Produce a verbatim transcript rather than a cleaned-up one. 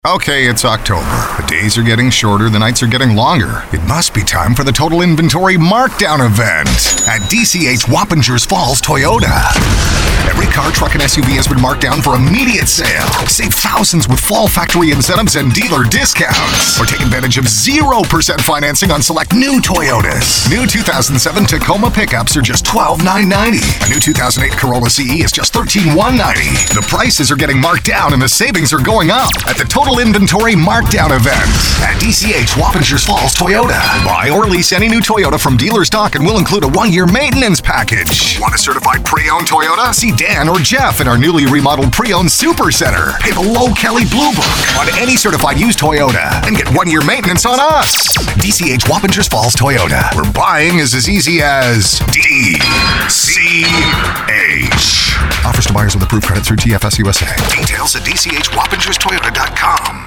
Okay, it's October. The days are getting shorter, the nights are getting longer. It must be time for the Total Inventory Markdown event at D C H Wappingers Falls Toyota. Every car, truck, and S U V has been marked down for immediate sale. Save thousands with fall factory incentives and dealer discounts. Or take advantage of zero percent financing on select new Toyotas. New two thousand seven Tacoma pickups are just twelve thousand nine hundred ninety dollars. A new two thousand eight Corolla C E is just thirteen thousand one hundred ninety dollars. The prices are getting marked down and the savings are going up at the Total Inventory Markdown event at D C H Wappingers Falls Toyota. Buy or lease any new Toyota from dealer stock and we'll include a one-year maintenance package. Want a certified pre-owned Toyota? See Dan or Jeff in our newly remodeled pre-owned Super Center. Pay the low Kelly Blue Book on any certified used Toyota and get one-year maintenance on us. D C H Wappingers Falls Toyota, where buying is as easy as D C H. Offers to buyers with approved credit through T F S U S A. Details at D C H Wappingers Toyota dot com.